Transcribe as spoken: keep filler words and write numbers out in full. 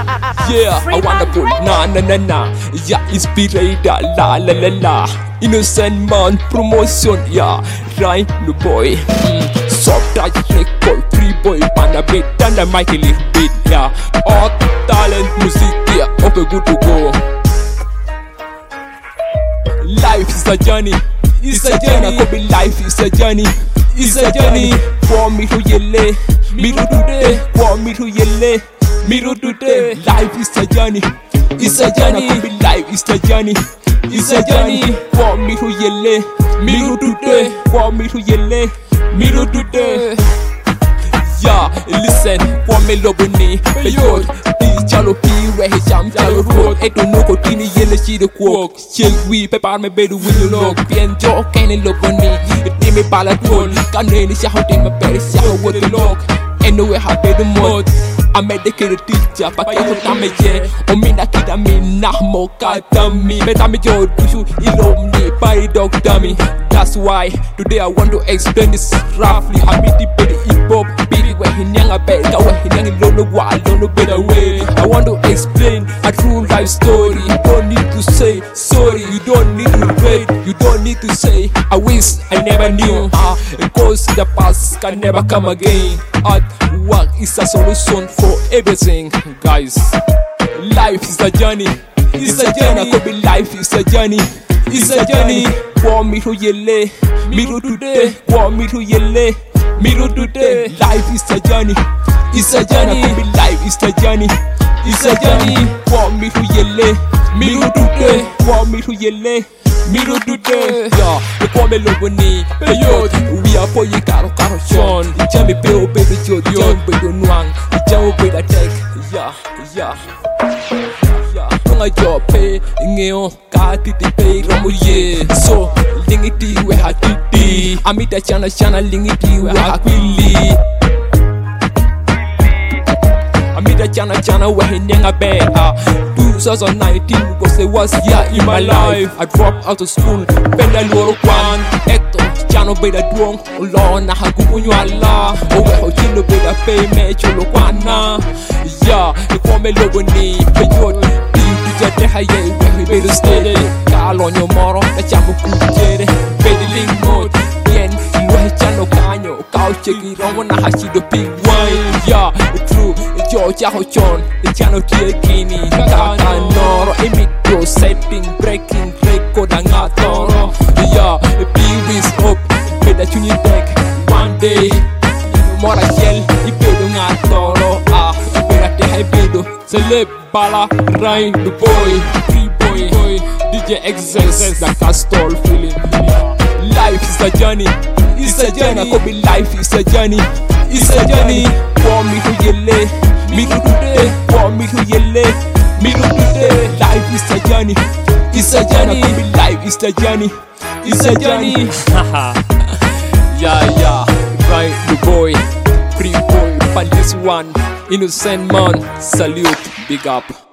Yeah, I wanna put na na na na. Yeah, inspirator, la la la la. Innocent man promotion, yeah. Right, no boy. Mm. Soft touch record, free boy, pan a bit, and a mic a little bit, yeah. All talent, music, yeah, okay, good to go. Life is a journey, it's a journey. Could be life is a journey, it's a journey. For me to yelle, me to today. For me to yelle, me to today. Life is a journey, it's a journey. Could be life is a journey, it's a journey. For me to yelle, me to today. For me to yelle, me to today. Yeah, listen, for me loboni, beyond. Chalo pi we jam chalo road e don't know ko tini yele chi de ko chel wi pe par me bedu wi lo bien jo ken lo boni ti me bala ton kan ne ni sha hote me per sha wo de lok and no we have the mod I made the kid teacher but I put am je o mi na kida mi na mo ka tami me tami jo du ilom ni by dog dummy. That's why today I want to explain this roughly. I meet the better hip hop beat where he nyanga better where he nyanga lo no wa lo no better way. I want to explain a true life story. You don't need to say sorry, you don't need to wait, you don't need to say I wish I never knew. Ah, uh, cause the past can never come again. Art work is a solution for everything, guys. Life is a journey, it's a journey. Could be life is a journey, it's a journey. Want me to yelle, me to today. Want me to yelle, me to today. Life is a journey, it's a journey. Could be life is a journey, it's a journey. Want me to yelle, me to today. Want me to yelle, me to today. Yeah, the poor me love ni. Yo, we are for you caro caro John. Jam me pay baby Joe, John we don't want. Jam we the tech. Yeah, yeah. Tunga jo pay ngeo ka titi pay romo ye. So lingiti we ha titi. Amita chana chana lingiti we ha kwili. Amita chana chana we hinga be. twenty nineteen was the worst year in my life. I dropped out of school, benda loro kwan. Eto chano be da duong, lo na ha gumunyo ala. Owe ho chilo be da pay me cholo kwana. Yeah, the come logo ni peyot. You just the high we be the steady. Call on your moro, the chamu kujere. Be the link mode. Yen, you he chano kanyo. Kau cheki romo na ha chido pig wine. Yeah, true. Georgia Hochon, the channel Tia Guinea, Kaka Noro, Emicro, setting, breaking, record, and Atoro. Yeah, the P is up, with a tuning deck. One day, more a shell, you pay the Atoro. Ah, you pay at the high pedo. Celeb, Bala, Ryan, the boy, free boy, boy, D J Excess, the Castle feeling. Life is a journey, it's a journey. Could be life is a journey, it's a journey. For me to yelle. Me to today, want me to yelle, me to today. Life is a journey, it's a journey. Could be life is a journey, it's a journey. Yeah, yeah, right, the boy, free boy, but this one, innocent man, salute, big up.